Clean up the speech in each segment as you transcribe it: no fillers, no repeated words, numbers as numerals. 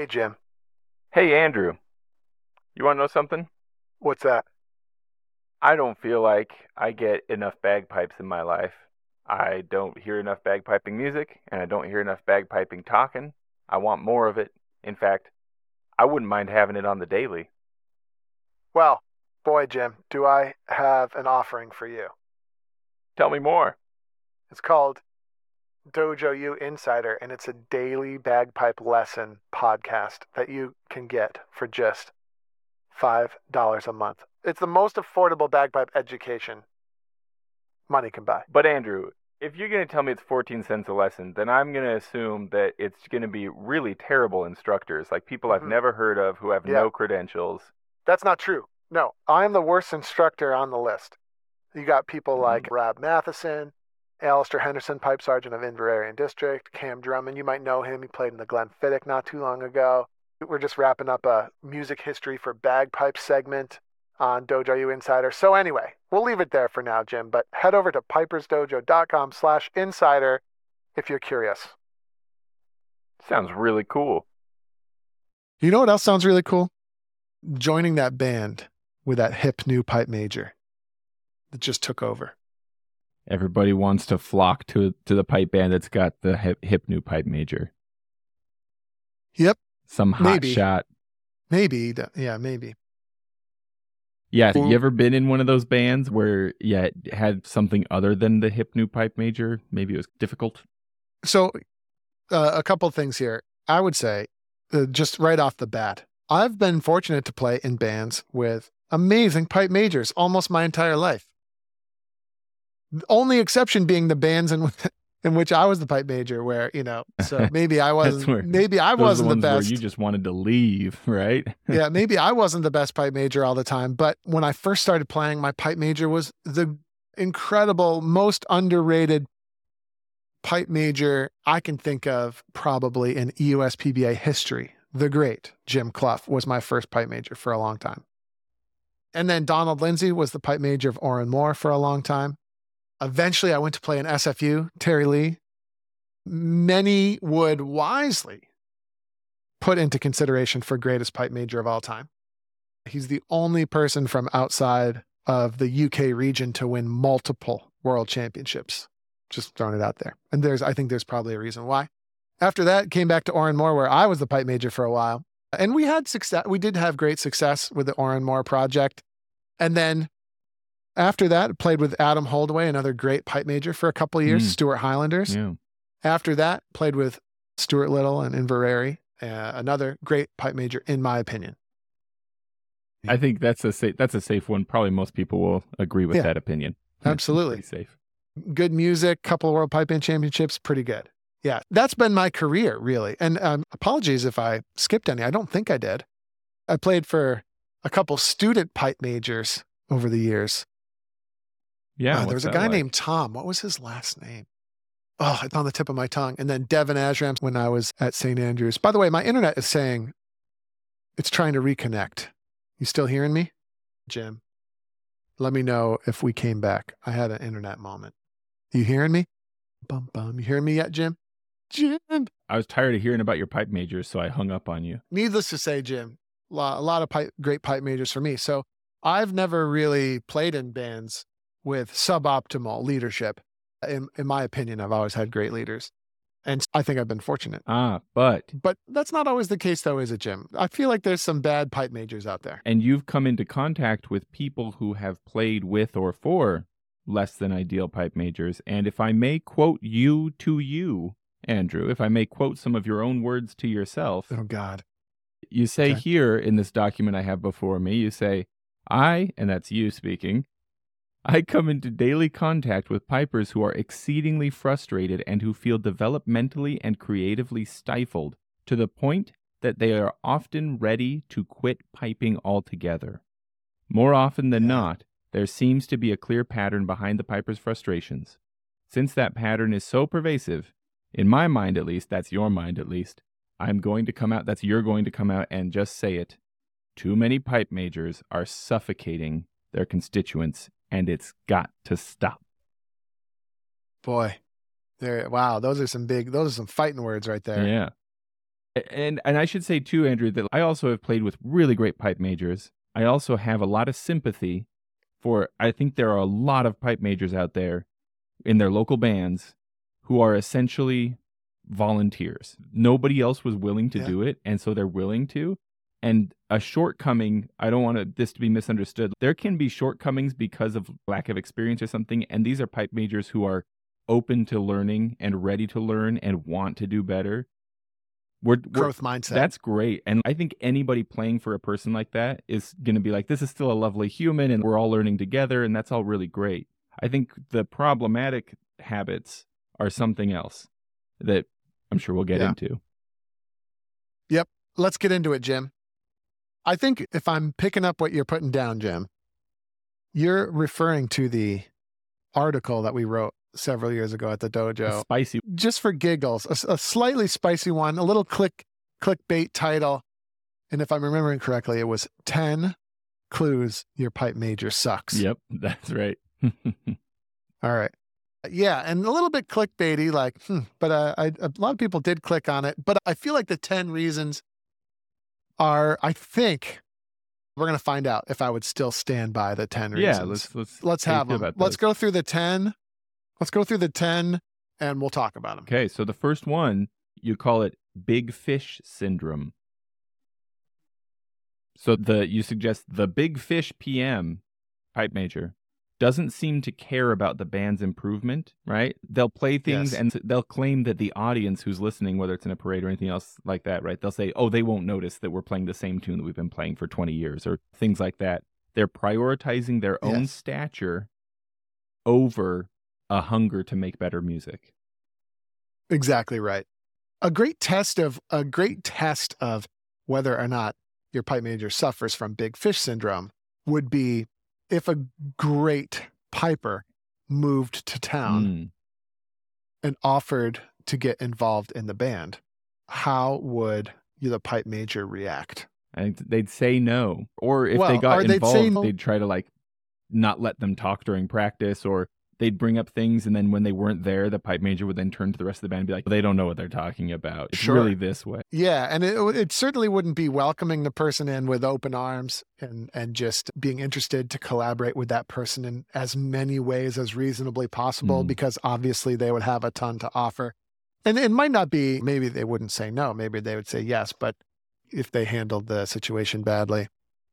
Hey, Jim. Hey, Andrew, you want to know something? What's that? I don't feel like I get enough bagpipes in my life. I don't hear enough bagpiping music, and I don't hear enough bagpiping talking. I want more of it. In fact, I wouldn't mind having it on the daily. Well, boy, Jim, do I have an offering for you. Tell me more. It's called Dojo U Insider, and it's a daily bagpipe lesson podcast that you can get for just $5 a month. It's the most affordable bagpipe education money can buy. But, Andrew, if you're going to tell me it's 14 cents a lesson, then I'm going to assume that it's going to be really terrible instructors, like people I've never heard of who have Yeah. no credentials. That's not true. No, I'm the worst instructor on the list. You got people like Rob Matheson, Alistair Henderson, Pipe Sergeant of Inverarian District, Cam Drummond. You might know him. He played in the Glenfiddich not too long ago. We're just wrapping up a music history for bagpipe segment on Dojo U Insider. So anyway, we'll leave it there for now, Jim, but head over to pipersdojo.com/insider if you're curious. Sounds really cool. You know what else sounds really cool? Joining that band with that hip new pipe major that just took over. Everybody wants to flock to the pipe band that's got the hip new pipe major. Yep. Some hot Maybe. shot. Maybe. Yeah, maybe. Yeah, Well- you ever been in one of those bands where it had something other than the hip new pipe major? Maybe it was difficult. So a couple things here. I would say, just right off the bat, I've been fortunate to play in bands with amazing pipe majors almost my entire life. The only exception being the bands in which I was the pipe major, where, so maybe I wasn't, maybe I wasn't the best. Where you just wanted to leave, right? Yeah, maybe I wasn't the best pipe major all the time. But when I first started playing, my pipe major was the incredible, most underrated pipe major I can think of probably in EUSPBA history. The great Jim Clough was my first pipe major for a long time. And then Donald Lindsay was the pipe major of Oran Moore for a long time. Eventually, I went to play in SFU, Terry Lee. Many would wisely put into consideration for greatest pipe major of all time. He's the only person from outside of the UK region to win multiple world championships. Just throwing it out there. And I think there's probably a reason why. After that, came back to Oran Moore, where I was the pipe major for a while. And we had success. We did have great success with the Oran Moore project. And then after that, played with Adam Holdaway, another great pipe major for a couple of years, Stuart Highlanders. Yeah. After that, played with Stuart Little and Inverary, another great pipe major, in my opinion. I think that's a safe one. Probably most people will agree with that opinion. Absolutely. Pretty safe. Good music, couple of World Pipe Band Championships, pretty good. Yeah, that's been my career, really. And apologies if I skipped any. I don't think I did. I played for a couple student pipe majors over the years. Yeah, there was a guy named Tom. What was his last name? Oh, it's on the tip of my tongue. And then Devin Ashram when I was at St. Andrews. By the way, my internet is saying it's trying to reconnect. You still hearing me? Jim, let me know if we came back. I had an internet moment. You hearing me? Bum, bum. You hearing me yet, Jim? Jim. I was tired of hearing about your pipe majors, so I hung up on you. Needless to say, Jim, a lot of great pipe majors for me. So I've never really played in bands with suboptimal leadership. In my opinion, I've always had great leaders. And I think I've been fortunate. But that's not always the case, though, is it, Jim? I feel like there's some bad pipe majors out there. And you've come into contact with people who have played with or for less than ideal pipe majors. And if I may quote you to you, Andrew, if I may quote some of your own words to yourself. Oh, God. You say here in this document I have before me, you say, and that's you speaking, I come into daily contact with pipers who are exceedingly frustrated and who feel developmentally and creatively stifled to the point that they are often ready to quit piping altogether. More often than not, there seems to be a clear pattern behind the piper's frustrations. Since that pattern is so pervasive, in my mind at least, that's your mind at least, you're going to come out and just say it. Too many pipe majors are suffocating their constituents, and it's got to stop. Boy, wow, those are some fighting words right there. Yeah. And I should say too, Andrew, that I also have played with really great pipe majors. I also have a lot of sympathy for, I think there are a lot of pipe majors out there in their local bands who are essentially volunteers. Nobody else was willing to do it, and so they're willing to. And a shortcoming, I don't want this to be misunderstood. There can be shortcomings because of lack of experience or something, and these are pipe majors who are open to learning and ready to learn and want to do better. Growth mindset. That's great. And I think anybody playing for a person like that is going to be like, this is still a lovely human and we're all learning together, and that's all really great. I think the problematic habits are something else that I'm sure we'll get into. Yep. Let's get into it, Jim. I think if I'm picking up what you're putting down, Jim, you're referring to the article that we wrote several years ago at the dojo. Spicy. Just for giggles. A slightly spicy one, a little clickbait title. And if I'm remembering correctly, it was 10 clues your pipe major sucks. Yep, that's right. All right. Yeah, and a little bit clickbaity, like, but a lot of people did click on it. But I feel like the 10 reasons are, I think, we're going to find out if I would still stand by the 10 reasons. Yeah, let's have them. Let's go through the 10. Let's go through the 10 and we'll talk about them. Okay, so the first one, you call it big fish syndrome. So you suggest the big fish PM, pipe major, doesn't seem to care about the band's improvement, right? They'll play things and they'll claim that the audience who's listening, whether it's in a parade or anything else like that, right? They'll say, oh, they won't notice that we're playing the same tune that we've been playing for 20 years or things like that. They're prioritizing their own stature over a hunger to make better music. Exactly right. A great test of whether or not your pipe major suffers from big fish syndrome would be if a great piper moved to town and offered to get involved in the band. How would the pipe major react? I think they'd say no. Or if they got involved, they'd try to not let them talk during practice, or they'd bring up things, and then when they weren't there, the pipe major would then turn to the rest of the band and be like, they don't know what they're talking about. It's really this way. Yeah, and it certainly wouldn't be welcoming the person in with open arms and just being interested to collaborate with that person in as many ways as reasonably possible, because obviously they would have a ton to offer. And it might not be, maybe they wouldn't say no, maybe they would say yes, but if they handled the situation badly.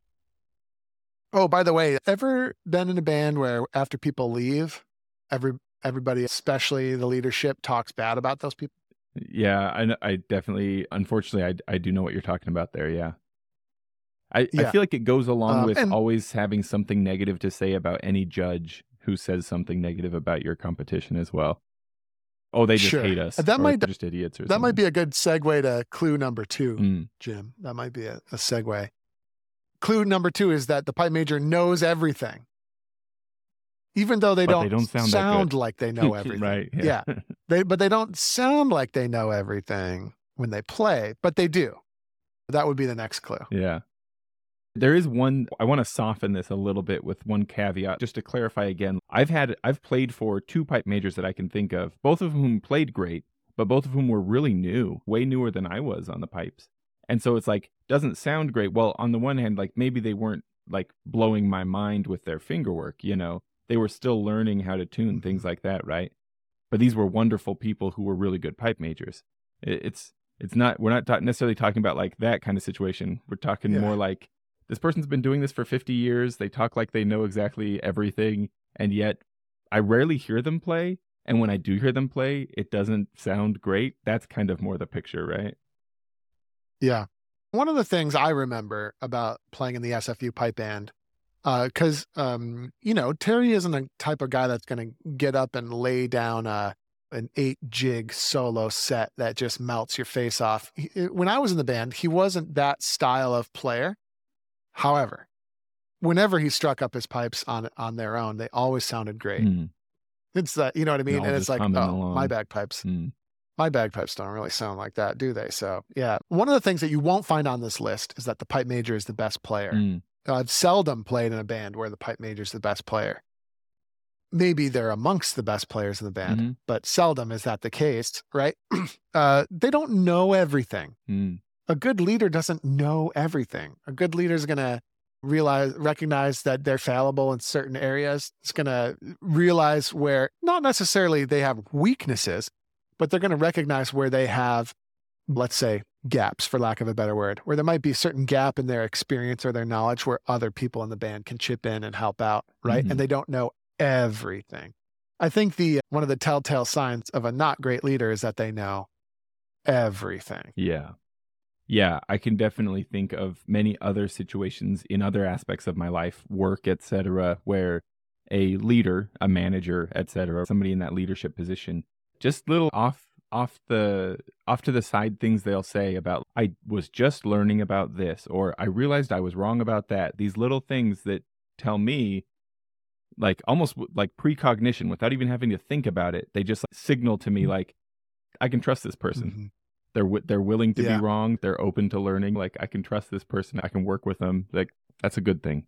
Oh, by the way, ever been in a band where after people leave, everybody, especially the leadership, talks bad about those people? Yeah, I definitely, unfortunately, I do know what you're talking about there. Yeah. I feel like it goes along with always having something negative to say about any judge who says something negative about your competition as well. Oh, they just hate us. They're just idiots or something. That might be a good segue to clue number 2, Jim. That might be a segue. Clue number 2 is that the pipe major knows everything. Even though they don't sound like they know everything. Right. Yeah. But they don't sound like they know everything when they play, but they do. That would be the next clue. Yeah. There is one, I want to soften this a little bit with one caveat, just to clarify again. I've played for 2 pipe majors that I can think of, both of whom played great, but both of whom were really new, way newer than I was on the pipes. And so it's doesn't sound great. Well, on the one hand, maybe they weren't blowing my mind with their fingerwork, They were still learning how to tune, things like that, right? But these were wonderful people who were really good pipe majors. It's not, we're not necessarily talking about that kind of situation. We're talking more this person's been doing this for 50 years. They talk like they know exactly everything. And yet I rarely hear them play. And when I do hear them play, it doesn't sound great. That's kind of more the picture, right? Yeah. One of the things I remember about playing in the SFU pipe band, because, Terry isn't a type of guy that's going to get up and lay down an 8-jig solo set that just melts your face off. When I was in the band, he wasn't that style of player. However, whenever he struck up his pipes on their own, they always sounded great. It's that, you know what I mean? And it's my bagpipes. My bagpipes don't really sound like that, do they? So, yeah. One of the things that you won't find on this list is that the pipe major is the best player. I've seldom played in a band where the pipe major is the best player. maybe they're amongst the best players in the band, Mhm. but seldom is that the case, right? They don't know everything. Mm. A good leader doesn't know everything. A good leader is going to recognize that they're fallible in certain areas. It's going to realize where not necessarily they have weaknesses, but they're going to recognize where they have, let's say, gaps, for lack of a better word, where there might be a certain gap in their experience or their knowledge where other people in the band can chip in and help out, right? Mhm. And they don't know everything. I think one of the telltale signs of a not great leader is that they know everything. Yeah. Yeah, I can definitely think of many other situations in other aspects of my life, work, etc., where a leader, a manager, etc., somebody in that leadership position, just little off to the side things they'll say about, I was just learning about this, or I realized I was wrong about that. These little things that tell me, like almost like precognition without even having to think about it. They just signal to me like, I can trust this person. Mhm. They're willing to Yeah. be wrong. They're open to learning. Like, I can trust this person. I can work with them. Like, that's a good thing.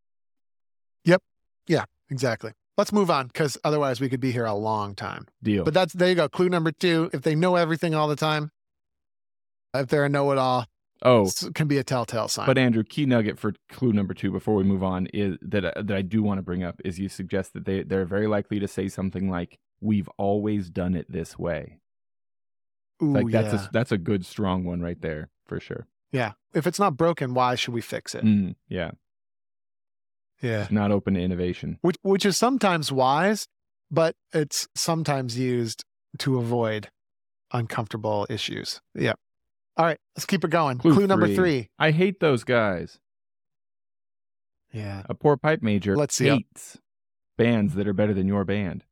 Yeah, exactly. Let's move on, because otherwise we could be here a long time. Deal. But there you go. Clue number 2. If they know everything all the time, if they're a know-it-all, it can be a telltale sign. But Andrew, key nugget for clue number 2 before we move on is that I do want to bring up is you suggest that they're very likely to say something like, "We've always done it this way." Ooh, Like yeah. that's a good strong one right there for sure. Yeah. If it's not broken, why should we fix it? Yeah. Yeah. Not open to innovation. Which is sometimes wise, but it's sometimes used to avoid uncomfortable issues. Yeah. All right, let's keep it going. Clue number 3. I hate those guys. Yeah. A poor pipe major Let's see. hates bands that are better than your band.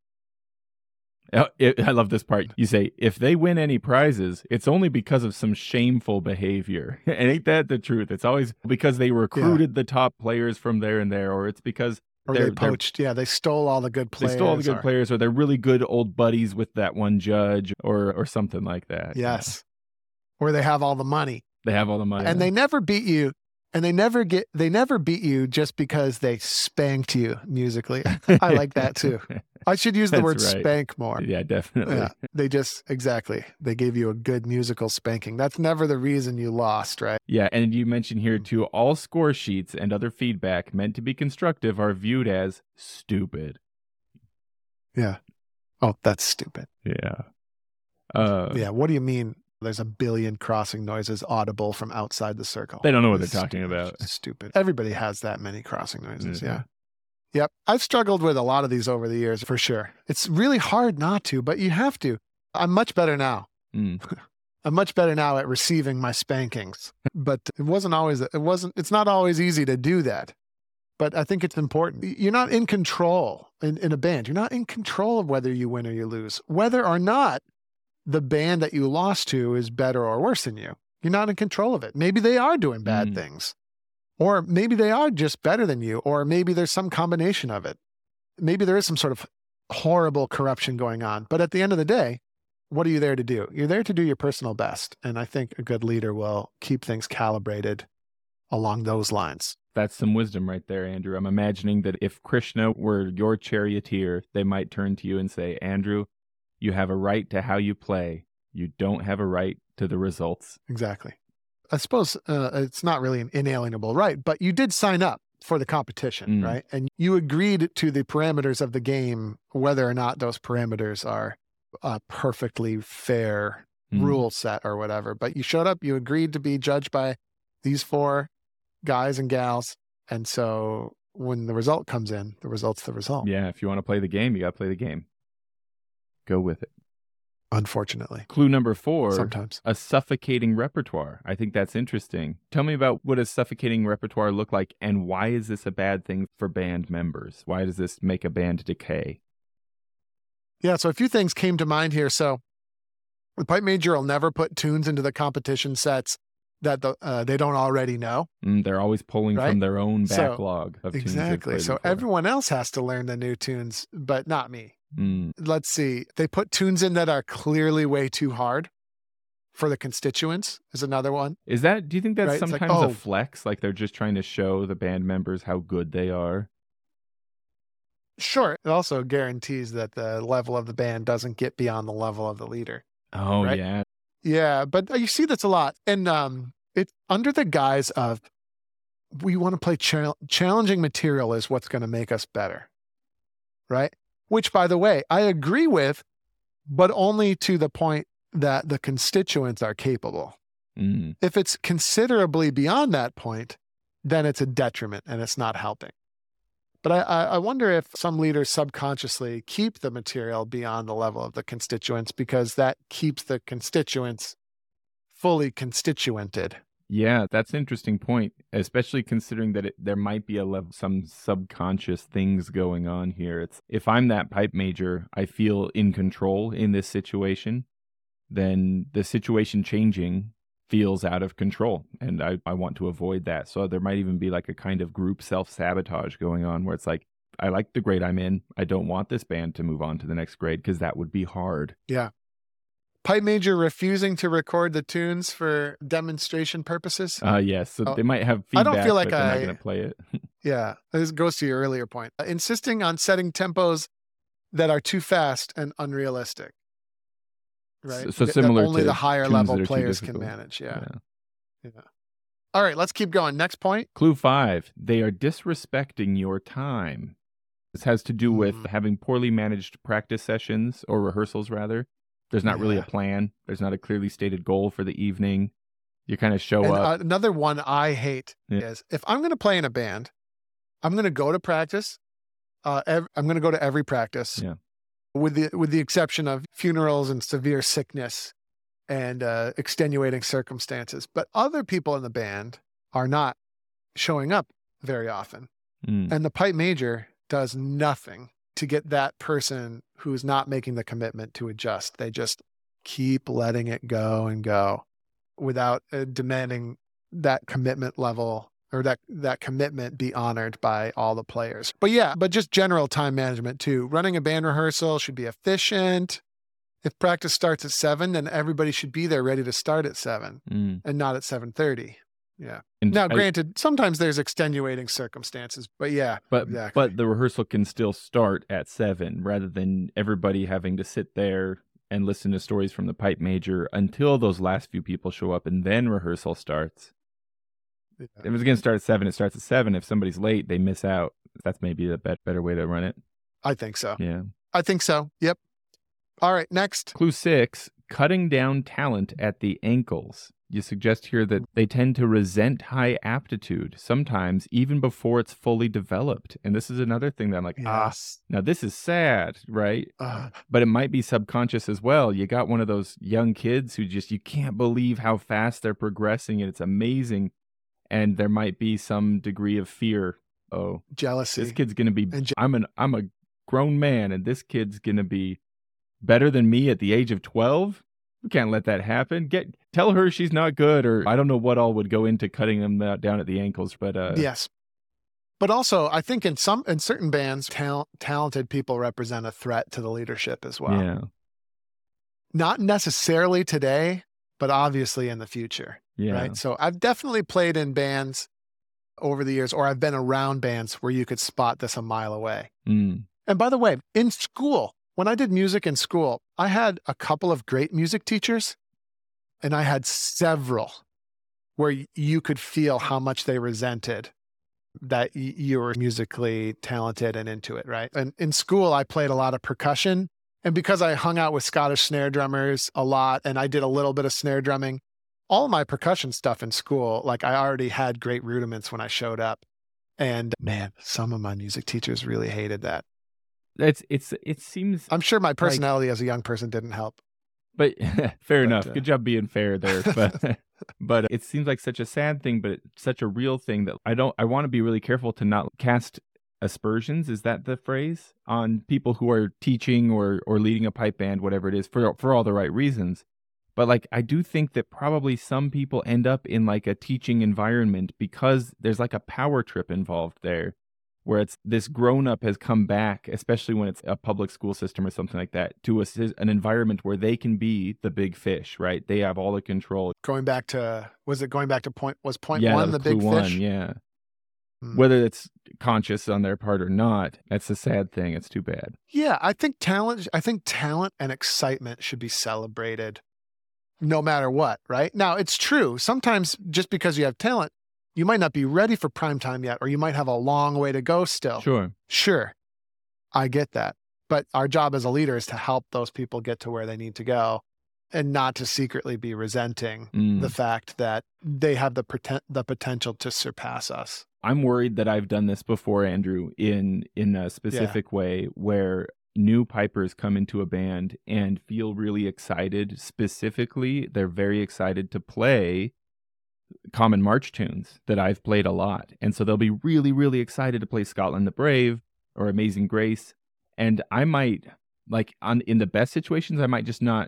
I love this part. You say, if they win any prizes, it's only because of some shameful behavior. And ain't that the truth? It's always because they recruited the top players from there and there, or it's because Or they poached. Yeah, they stole all the good players. They stole all the good players, or they're really good old buddies with that one judge, or something like that. Yes. Or they have all the money. They have all the money. And they never beat you. And they never beat you just because they spanked you musically. I like that too. I should use the word spank more. Yeah, definitely. Yeah, they gave you a good musical spanking. That's never the reason you lost, right? Yeah, and you mentioned here too, all score sheets and other feedback meant to be constructive are viewed as stupid. Yeah. Oh, that's stupid. Yeah. Yeah, what do you mean? There's a billion crossing noises audible from outside the circle. They don't know what they're talking about. Stupid. Everybody has that many crossing noises. Yeah. Yep. I've struggled with a lot of these over the years, for sure. It's really hard not to, but you have to. I'm much better now. I'm much better now at receiving my spankings, but it's not always easy to do that. But I think it's important. You're not in control in a band. You're not in control of whether you win or you lose, whether or not the band that you lost to is better or worse than you. You're not in control of it. Maybe they are doing bad things, or maybe they are just better than you, or maybe there's some combination of it. Maybe there is some sort of horrible corruption going on. But at the end of the day, what are you there to do? You're there to do your personal best. And I think a good leader will keep things calibrated along those lines. That's some wisdom right there, Andrew. I'm imagining that if Krishna were your charioteer, they might turn to you and say, Andrew, you have a right to how you play. You don't have a right to the results. Exactly. I suppose it's not really an inalienable right, but you did sign up for the competition, right? And you agreed to the parameters of the game, whether or not those parameters are a perfectly fair rule set or whatever. But you showed up, you agreed to be judged by these 4 guys and gals. And so when the result comes in, the result's the result. Yeah, if you want to play the game, you got to play the game. Go with it. Unfortunately. Clue number 4. Sometimes. A suffocating repertoire. I think that's interesting. Tell me about what a suffocating repertoire look like, and why is this a bad thing for band members? Why does this make a band decay? Yeah, so a few things came to mind here. So the pipe major will never put tunes into the competition sets that they don't already know. They're always pulling from their own backlog of tunes. Exactly. So everyone else has to learn the new tunes, but not me. Let's see. They put tunes in that are clearly way too hard for the constituents is another one. Do you think that's sometimes like, a flex? Like they're just trying to show the band members how good they are? Sure. It also guarantees that the level of the band doesn't get beyond the level of the leader. Oh, right? yeah. Yeah, but you see that's a lot. And it's under the guise of we want to play challenging material is what's going to make us better, right? Which, by the way, I agree with, but only to the point that the constituents are capable. Mm. If it's considerably beyond that point, then it's a detriment and it's not helping. But I wonder if some leaders subconsciously keep the material beyond the level of the constituents because that keeps the constituents fully constituented. Yeah, that's an interesting point, especially considering that there might be some subconscious things going on here. It's if I'm that pipe major, I feel in control in this situation, then the situation changing feels out of control, and I want to avoid that. So there might even be like a kind of group self-sabotage going on where it's like, I like the grade I'm in. I don't want this band to move on to the next grade because that would be hard. Yeah. Pipe major refusing to record the tunes for demonstration purposes. Yes. So they might have feedback, I don't feel like but they're not going to play it. Yeah. This goes to your earlier point. Insisting on setting tempos that are too fast and unrealistic. Right. So similar that only to the higher tunes level that are too players can difficult. manage. Yeah. All right. Let's keep going. Next point. Clue 5. They are disrespecting your time. This has to do with having poorly managed practice sessions or rehearsals, rather. There's not really a plan. There's not a clearly stated goal for the evening. You kind of show up. Another one I hate is if I'm going to play in a band, I'm going to go to practice. I'm going to go to every practice. Yeah. With the exception of funerals and severe sickness and extenuating circumstances. But other people in the band are not showing up very often. And the pipe major does nothing to get that person who's not making the commitment to adjust. They just keep letting it go and go without demanding that commitment level or that commitment be honored by all the players. But just general time management too. Running a band rehearsal should be efficient. If practice starts at 7, then everybody should be there ready to start at 7 and not at 7:30. Yeah. And now, granted, sometimes there's extenuating circumstances, but yeah. But exactly. but the rehearsal can still start at 7 rather than everybody having to sit there and listen to stories from the pipe major until those last few people show up and then rehearsal starts. Yeah. If it's going to start at 7, it starts at 7. If somebody's late, they miss out. That's maybe the better way to run it. I think so. Yeah. I think so. Yep. All right, next. Clue 6, cutting down talent at the ankles. You suggest here that they tend to resent high aptitude, sometimes even before it's fully developed. And this is another thing that I'm like, now this is sad, right? But it might be subconscious as well. You got one of those young kids who you can't believe how fast they're progressing, and it's amazing. And there might be some degree of fear. Oh, jealousy. This kid's going to be, I'm a grown man, and this kid's going to be better than me at the age of 12. We can't let that happen. Tell her she's not good, or I don't know what all would go into cutting them down at the ankles. But yes, but also I think in certain bands, talented people represent a threat to the leadership as well. Yeah, not necessarily today, but obviously in the future. Yeah, right. So I've definitely played in bands over the years, or I've been around bands where you could spot this a mile away. And by the way, in school. When I did music in school, I had a couple of great music teachers, and I had several where you could feel how much they resented that you were musically talented and into it, right? And in school, I played a lot of percussion, and because I hung out with Scottish snare drummers a lot, and I did a little bit of snare drumming, all of my percussion stuff in school, like I already had great rudiments when I showed up. And man, some of my music teachers really hated that. It seems. I'm sure my personality as a young person didn't help. But fair enough. Good job being fair there. But it seems like such a sad thing, but it's such a real thing that I want to be really careful to not cast aspersions. Is that the phrase? On people who are teaching or leading a pipe band, whatever it is, for all the right reasons. But I do think that probably some people end up in a teaching environment because there's a power trip involved there, where it's this grown-up has come back, especially when it's a public school system or something like that, to an environment where they can be the big fish, right? They have all the control. Going back to point yeah, one, the big clue fish? one, yeah. Whether it's conscious on their part or not. That's a sad thing. It's too bad. Yeah, I think talent and excitement should be celebrated no matter what, right? Now, it's true. Sometimes just because you have talent, you might not be ready for prime time yet, or you might have a long way to go still. Sure. I get that. But our job as a leader is to help those people get to where they need to go and not to secretly be resenting the fact that they have the potential to surpass us. I'm worried that I've done this before, Andrew, in a specific way where new pipers come into a band and feel really excited. Specifically, they're very excited to play common march tunes that I've played a lot. And so they'll be really, really excited to play Scotland the Brave or Amazing Grace. And I might, in the best situations, I might just not,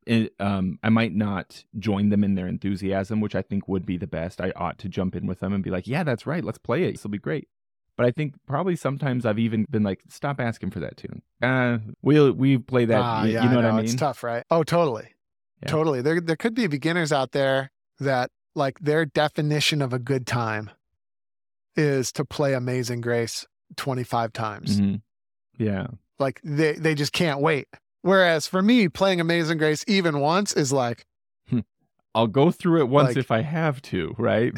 I might not join them in their enthusiasm, which I think would be the best. I ought to jump in with them and be like, yeah, that's right. Let's play it. This will be great. But I think probably sometimes I've even been like, stop asking for that tune. We play that. You know what I mean? It's tough, right? Oh, totally. Yeah. Totally. There could be beginners out there that like their definition of a good time is to play Amazing Grace 25 times. Mm-hmm. Yeah. Like they just can't wait. Whereas for me, playing Amazing Grace even once is like, I'll go through it once if I have to, right?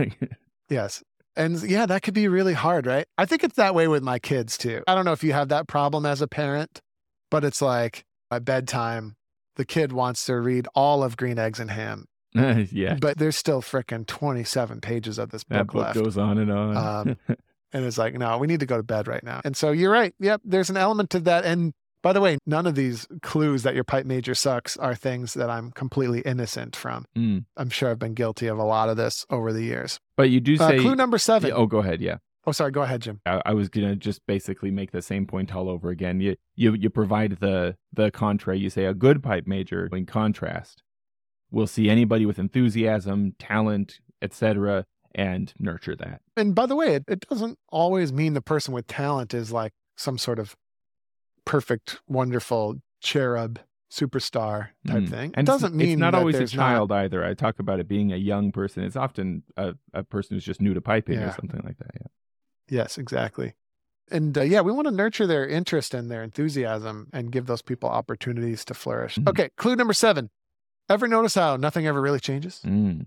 Yes. And yeah, that could be really hard, right? I think it's that way with my kids too. I don't know if you have that problem as a parent, but it's like at bedtime, the kid wants to read all of Green Eggs and Ham. Yeah. But there's still freaking 27 pages of this book left. That book goes on and on. And it's like, no, we need to go to bed right now. And so you're right. Yep. There's an element to that. And by the way, none of these clues that your pipe major sucks are things that I'm completely innocent from. I'm sure I've been guilty of a lot of this over the years. But you do say... clue number 7. Oh, go ahead. Yeah. Oh, sorry. Go ahead, Jim. I was going to just basically make the same point all over again. You provide the contrary. You say a good pipe major, in contrast, will see anybody with enthusiasm, talent, etc., and nurture that. And by the way, it doesn't always mean the person with talent is like some sort of perfect, wonderful cherub superstar type thing. And it doesn't mean it's not that always a there's child either. I talk about it being a young person. It's often a person who's just new to piping or something like that. Yeah. Yes, exactly. And we want to nurture their interest and their enthusiasm and give those people opportunities to flourish. Okay, clue number 7. Ever notice how nothing ever really changes?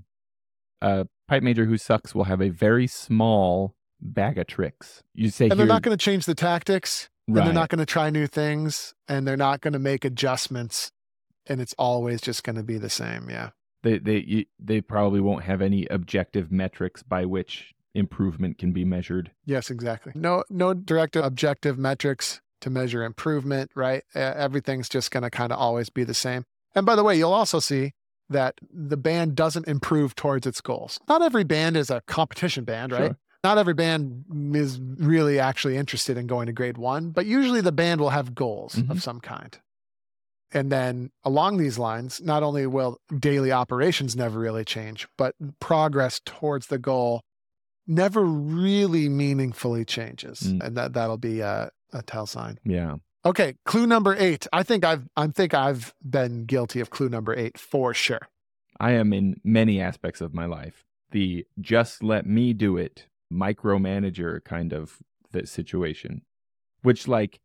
A pipe major who sucks will have a very small bag of tricks. You say, and they're not going to change the tactics, and they're not going to try new things, and they're not going to make adjustments, and it's always just going to be the same. Yeah. They probably won't have any objective metrics by which improvement can be measured. Yes, exactly. No direct objective metrics to measure improvement, right? Everything's just going to kind of always be the same. And by the way, you'll also see that the band doesn't improve towards its goals. Not every band is a competition band, right? Sure. Not every band is really actually interested in going to grade 1, but usually the band will have goals of some kind. And then along these lines, not only will daily operations never really change, but progress towards the goal never really meaningfully changes. And that'll be a tell sign. Yeah. Okay, clue number 8. I think I've been guilty of clue number 8 for sure. I am in many aspects of my life. The just let me do it micromanager kind of the situation, which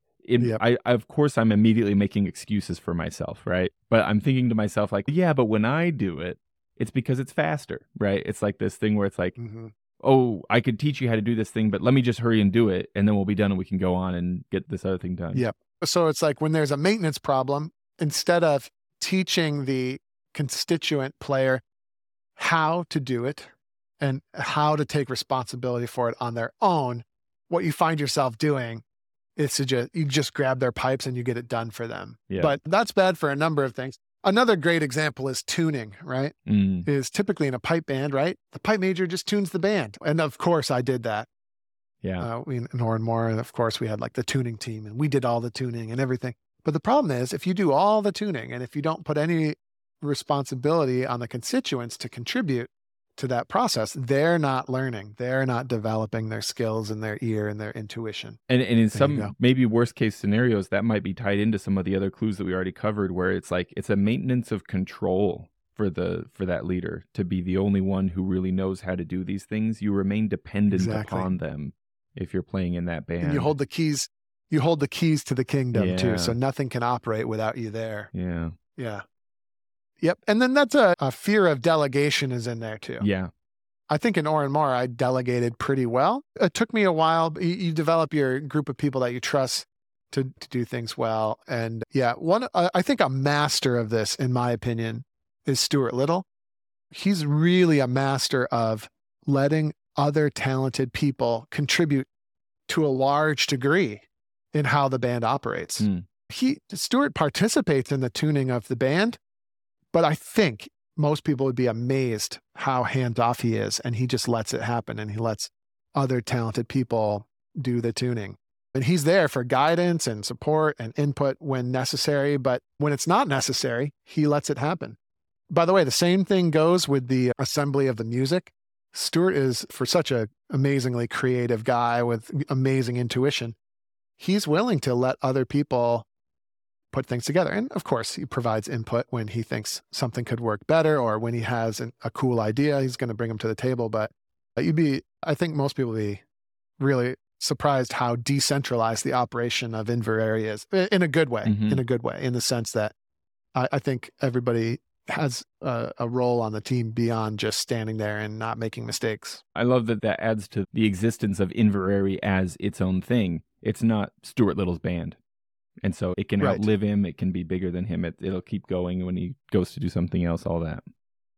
of course I'm immediately making excuses for myself, right? But I'm thinking to myself like, yeah, but when I do it, it's because it's faster, right? It's like this thing where it's like, oh, I could teach you how to do this thing, but let me just hurry and do it, and then we'll be done and we can go on and get this other thing done. Yep. So it's like when there's a maintenance problem, instead of teaching the constituent player how to do it and how to take responsibility for it on their own, what you find yourself doing is you just grab their pipes and you get it done for them. Yeah. But that's bad for a number of things. Another great example is tuning, right? Is typically in a pipe band, right? The pipe major just tunes the band. And of course I did that. Yeah. In Oranmore, and of course we had like the tuning team and we did all the tuning and everything. But the problem is if you do all the tuning and if you don't put any responsibility on the constituents to contribute to that process, they're not learning. They're not developing their skills and their ear and their intuition. And in some maybe worst case scenarios, that might be tied into some of the other clues that we already covered, where it's like it's a maintenance of control for that leader to be the only one who really knows how to do these things. You remain dependent upon them if you're playing in that band. And you hold the keys to the kingdom too. Yeah. So nothing can operate without you there. Yeah. Yeah. Yep. And then that's a fear of delegation is in there too. Yeah. I think in Oran Mar, I delegated pretty well. It took me a while. You develop your group of people that you trust to do things well. And yeah, I think a master of this, in my opinion, is Stuart Little. He's really a master of letting other talented people contribute to a large degree in how the band operates. Stuart participates in the tuning of the band, but I think most people would be amazed how hands-off he is, and he just lets it happen, and he lets other talented people do the tuning. And he's there for guidance and support and input when necessary, but when it's not necessary, he lets it happen. By the way, the same thing goes with the assembly of the music. Stuart is, for such an amazingly creative guy with amazing intuition, he's willing to let other people put things together. And of course, he provides input when he thinks something could work better, or when he has a cool idea, he's going to bring them to the table. But I think most people would be really surprised how decentralized the operation of Inverary is, in a good way, in the sense that I think everybody has a role on the team beyond just standing there and not making mistakes. I love that adds to the existence of Inverary as its own thing. It's not Stuart Little's band. And so it can outlive him. It can be bigger than him. It'll keep going when he goes to do something else, all that.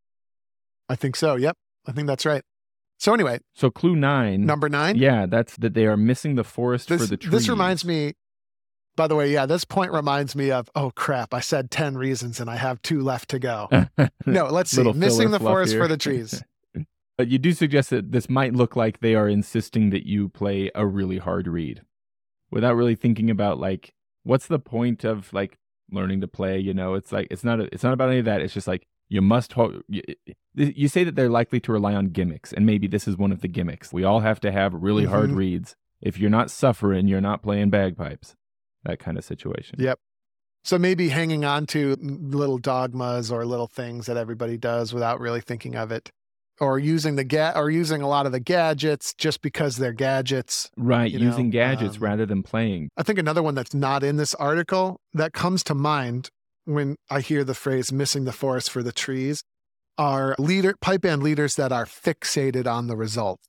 I think so. Yep. I think that's right. So anyway. So clue 9. Number 9? Yeah, that's that they are missing the forest for the trees. This reminds me, by the way, this point reminds me of, oh crap, I said 10 reasons and I have 2 left to go. No, let's see. Missing the forest for the trees. But you do suggest that this might look like they are insisting that you play a really hard reed without really thinking about, like, what's the point of, like, learning to play? It's like, it's not about any of that. It's just like, you must you say that they're likely to rely on gimmicks, and maybe this is one of the gimmicks. We all have to have really hard reeds. If you're not suffering, you're not playing bagpipes. That kind of situation. Yep. So maybe hanging on to little dogmas or little things that everybody does without really thinking of it, or using using a lot of the gadgets just because they're gadgets. Right, using gadgets rather than playing. I think another one that's not in this article that comes to mind when I hear the phrase "missing the forest for the trees" are pipe band leaders that are fixated on the result,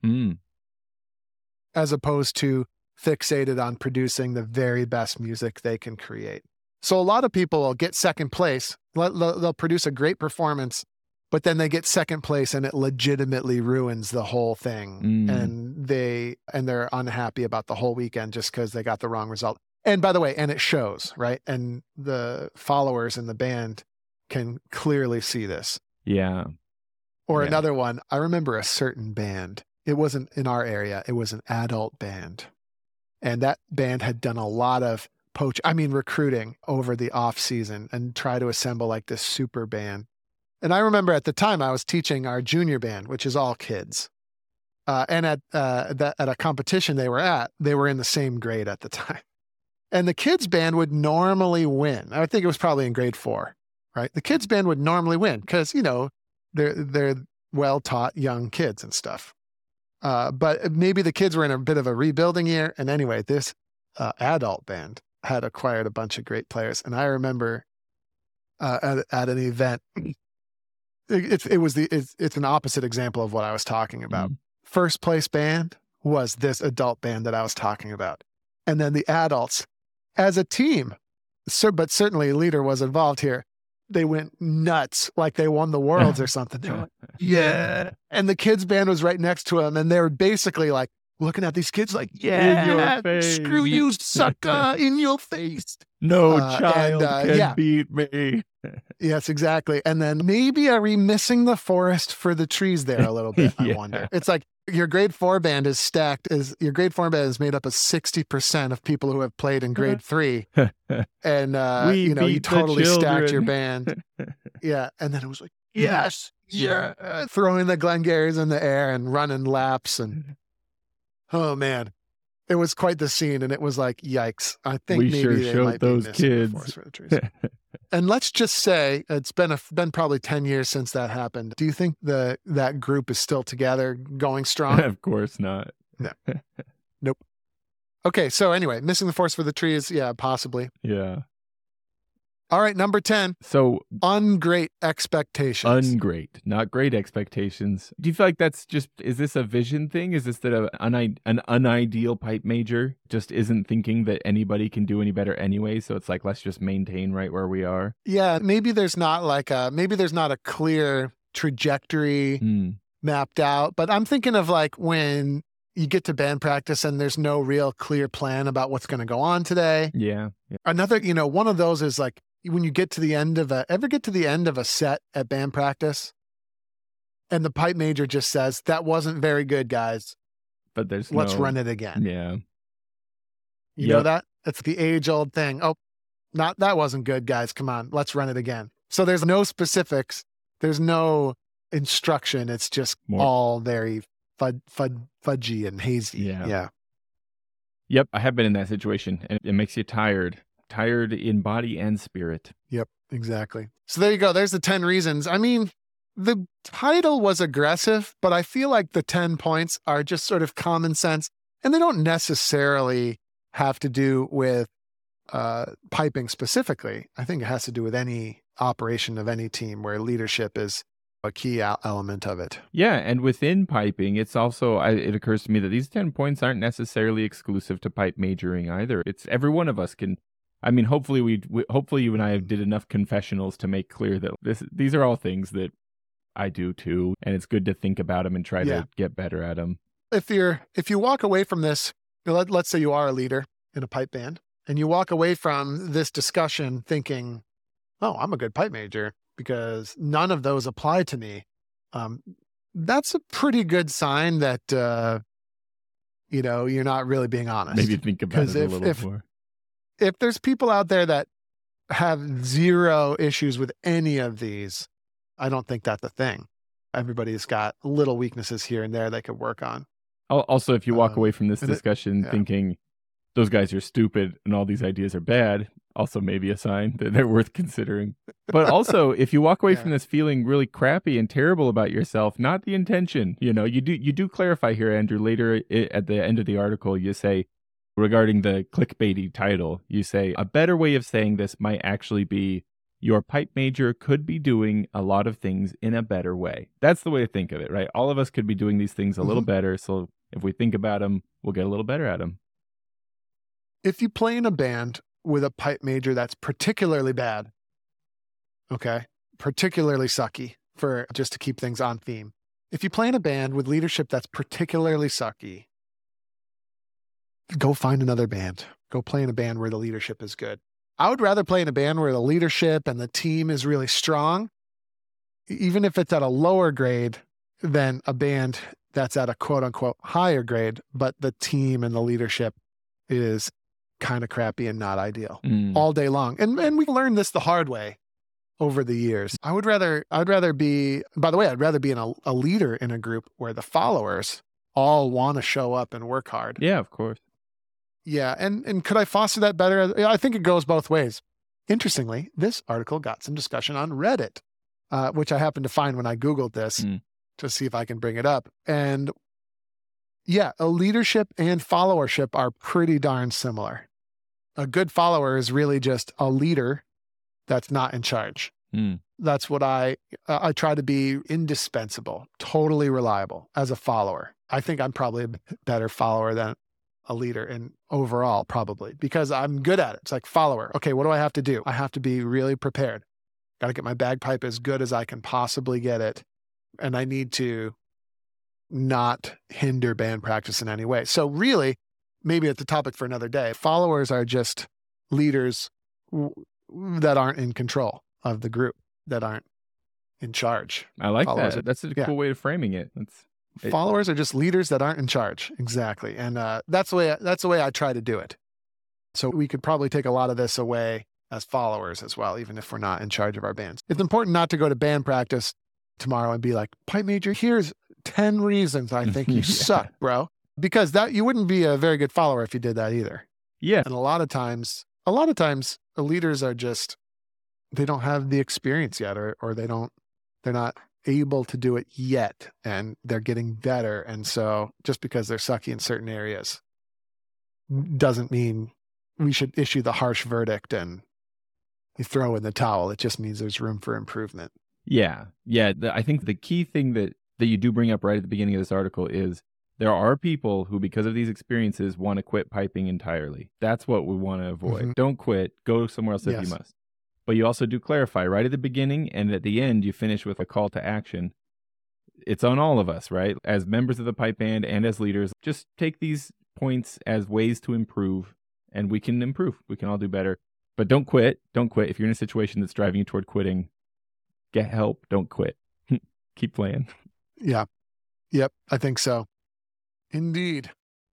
as opposed to fixated on producing the very best music they can create. So a lot of people will get second place. They'll produce a great performance, but then they get second place and it legitimately ruins the whole thing. And they're unhappy about the whole weekend just because they got the wrong result. And by the way, and it shows, right? And the followers in the band can clearly see this. Yeah. Or another one, I remember a certain band. It wasn't in our area. It was an adult band. And that band had done a lot of recruiting over the off season and try to assemble like this super band. And I remember at the time I was teaching our junior band, which is all kids. And at a competition they were in the same grade at the time. And the kids band would normally win. I think it was probably in grade 4, right? The kids band would normally win because, they're well-taught young kids and stuff. But maybe the kids were in a bit of a rebuilding year. And anyway, this adult band had acquired a bunch of great players. And I remember at an event, it's an opposite example of what I was talking about. First place band was this adult band that I was talking about. And then the adults, as a team, but certainly a leader was involved here, they went nuts, like they won the worlds or something. They were like, yeah. And the kids band was right next to them. And they were basically like looking at these kids like, yeah, screw you, sucker, in your face. No child can beat me. Yes, exactly. And then maybe are we missing the forest for the trees there a little bit? I wonder. It's like your grade 4 band is your grade 4 band is made up of 60% of people who have played in grade 3. And, you totally stacked your band. Yeah. And then it was like, yes, yeah, throwing the Glengarrys in the air and running laps. And, oh man, it was quite the scene. And it was like, yikes. I think we maybe sure they showed might those be missing kids. The forest for the trees. And let's just say it's been probably 10 years since that happened. Do you think that group is still together, going strong? Of course not. No. Nope. Okay, so anyway, missing the forest for the trees, yeah, possibly. Yeah. All right, number 10. So ungreat expectations. Ungreat, not great expectations. Do you feel like that's just, is this a vision thing? Is this that an unideal pipe major just isn't thinking that anybody can do any better anyway? So it's like, let's just maintain right where we are. Yeah, maybe there's not a clear trajectory mapped out, but I'm thinking of like when you get to band practice and there's no real clear plan about what's going to go on today. Yeah. Another, one of those is like when you get to the end of a set at band practice and the pipe major just says, that wasn't very good, guys. But let's run it again. Yeah. You know that? It's the age old thing. Oh, that wasn't good, guys. Come on, let's run it again. So there's no specifics. There's no instruction. It's just all very fudgy and hazy. Yeah. Yep. I have been in that situation and it makes you tired in body and spirit. Yep, exactly. So there you go. There's the 10 reasons. I mean, the title was aggressive, but I feel like the 10 points are just sort of common sense and they don't necessarily have to do with piping specifically. I think it has to do with any operation of any team where leadership is a key element of it. Yeah, and within piping, it's also, it occurs to me that these 10 points aren't necessarily exclusive to pipe majoring either. It's every one of us can, I mean, hopefully hopefully you and I did enough confessionals to make clear that these are all things that I do too, and it's good to think about them and try to get better at them. If you walk away from this, let's say you are a leader in a pipe band, and you walk away from this discussion thinking, oh, I'm a good pipe major because none of those apply to me. That's a pretty good sign that, you're not really being honest. Maybe think about it a little more. If there's people out there that have zero issues with any of these, I don't think that's a thing. Everybody's got little weaknesses here and there they could work on. Also, if you walk away from this discussion thinking those guys are stupid and all these ideas are bad, also maybe a sign that they're worth considering. But also, if you walk away from this feeling really crappy and terrible about yourself, not the intention. You do clarify here, Andrew, later at the end of the article, you say, regarding the clickbaity title, you say, a better way of saying this might actually be, your pipe major could be doing a lot of things in a better way. That's the way to think of it, right? All of us could be doing these things a little better. So if we think about them, we'll get a little better at them. If you play in a band with a pipe major that's particularly bad, particularly sucky, just to keep things on theme. If you play in a band with leadership that's particularly sucky, go find another band. Go play in a band where the leadership is good. I would rather play in a band where the leadership and the team is really strong, even if it's at a lower grade, than a band that's at a quote unquote higher grade, but the team and the leadership is kind of crappy and not ideal all day long. And we've learned this the hard way over the years. I'd rather be in a leader in a group where the followers all want to show up and work hard. Yeah, of course. Yeah. And could I foster that better? I think it goes both ways. Interestingly, this article got some discussion on Reddit, which I happened to find when I Googled this to see if I can bring it up. And yeah, a leadership and followership are pretty darn similar. A good follower is really just a leader that's not in charge. That's what I try to be indispensable, totally reliable as a follower. I think I'm probably a better follower than a leader in overall, probably, because I'm good at it. It's like follower. Okay, what do I have to do? I have to be really prepared. Got to get my bagpipe as good as I can possibly get it. And I need to not hinder band practice in any way. So really, maybe it's a topic for another day. Followers are just leaders that aren't in control of the group, that aren't in charge. I like that. That's a cool way of framing it. Followers are just leaders that aren't in charge. Exactly. And that's the way I try to do it. So we could probably take a lot of this away as followers as well, even if we're not in charge of our bands. It's important not to go to band practice tomorrow and be like, pipe major, here's 10 reasons I think you suck, bro. Because you wouldn't be a very good follower if you did that either. Yeah. And a lot of times the leaders are just, they don't have the experience yet, or they're not able to do it yet, and they're getting better. And so just because they're sucky in certain areas doesn't mean we should issue the harsh verdict and you throw in the towel. It just means there's room for improvement. Yeah. I think the key thing that you do bring up right at the beginning of this article is there are people who, because of these experiences, want to quit piping entirely. That's what we want to avoid. Mm-hmm. Don't quit. Go somewhere else if you must. But you also do clarify right at the beginning, and at the end, you finish with a call to action. It's on all of us, right? As members of the pipe band and as leaders, just take these points as ways to improve, and we can improve. We can all do better. But don't quit. Don't quit. If you're in a situation that's driving you toward quitting, get help. Don't quit. Keep playing. Yeah. Yep. I think so. Indeed.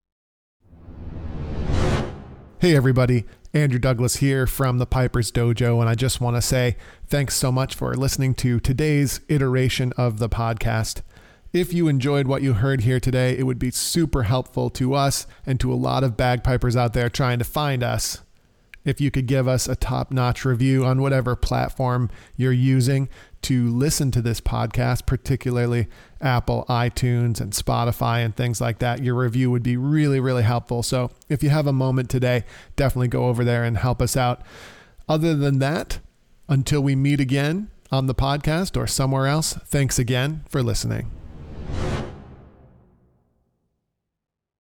Hey, everybody. Andrew Douglas here from the Piper's Dojo, and I just want to say thanks so much for listening to today's iteration of the podcast. If you enjoyed what you heard here today, it would be super helpful to us and to a lot of bagpipers out there trying to find us. If you could give us a top-notch review on whatever platform you're using to listen to this podcast, particularly Apple, iTunes, and Spotify and things like that, your review would be really, really helpful. So if you have a moment today, definitely go over there and help us out. Other than that, until we meet again on the podcast or somewhere else, thanks again for listening.